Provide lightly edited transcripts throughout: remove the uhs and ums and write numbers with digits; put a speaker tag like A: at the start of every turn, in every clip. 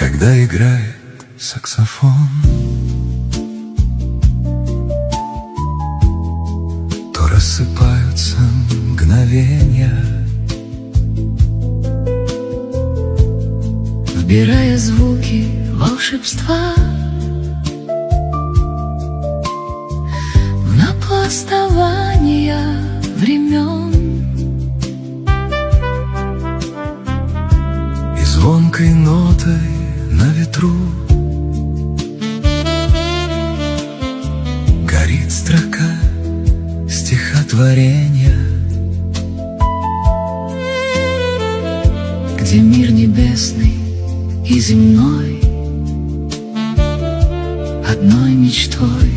A: Когда играет саксофон, то рассыпаются мгновения,
B: вбирая звуки волшебства в напластования времен.
A: И звонкой нотой на ветру горит строка стихотворения,
B: где мир небесный и земной одной мечтой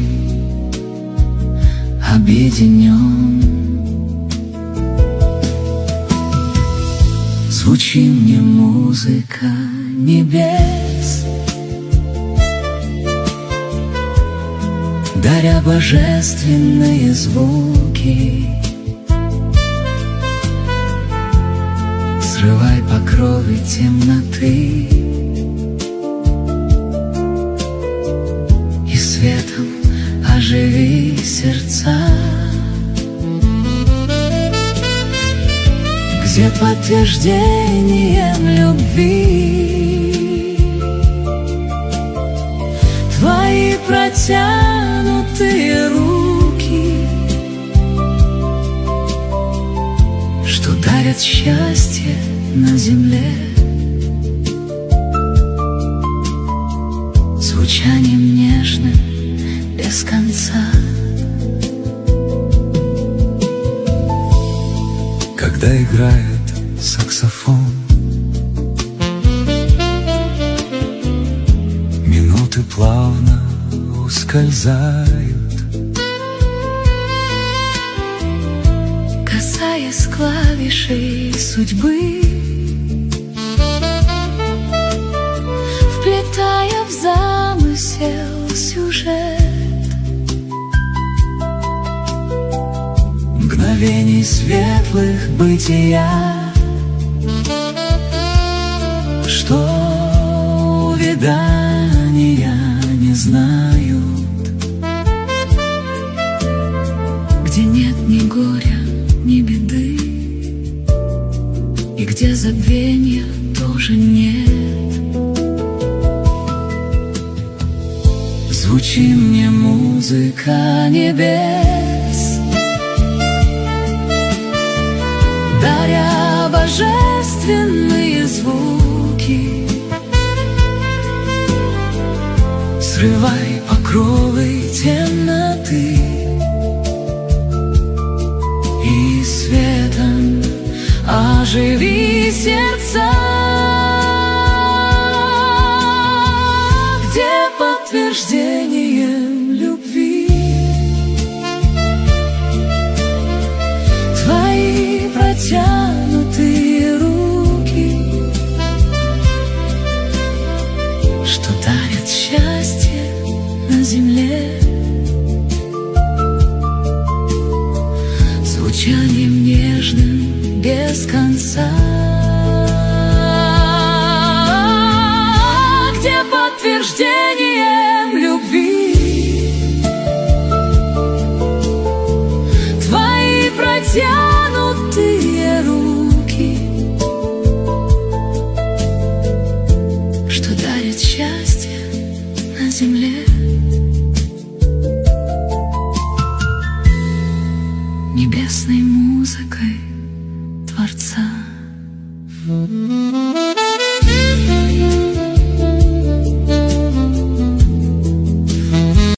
B: объединен. Звучи мне музыка небес, даря божественные звуки. Срывай покровы темноты и светом оживи сердца, где подтверждением любви твои протянутые руки, что дарят счастье на земле, звучанием нежным без конца.
A: когда играет саксофон, минуты плавно ускользают,
B: касаясь клавишей судьбы, вплетая в замысел сюжет
A: мгновений светлых бытия, что увядания не знают,
B: где нет ни горя, ни беды, и где забвения тоже нет.
A: Звучи мне музыка небес,
B: даря божественные звуки.
A: Срывай покровы темноты
B: и светом оживи сердца,
A: где подтверждением любви
B: твои протянутые руки,
A: что дарят
B: счастье на земле, звучанием нежным без конца,
A: где подтверждением любви твои протянутые руки,
B: что дарит счастье на земле, небесной музыкой Творца.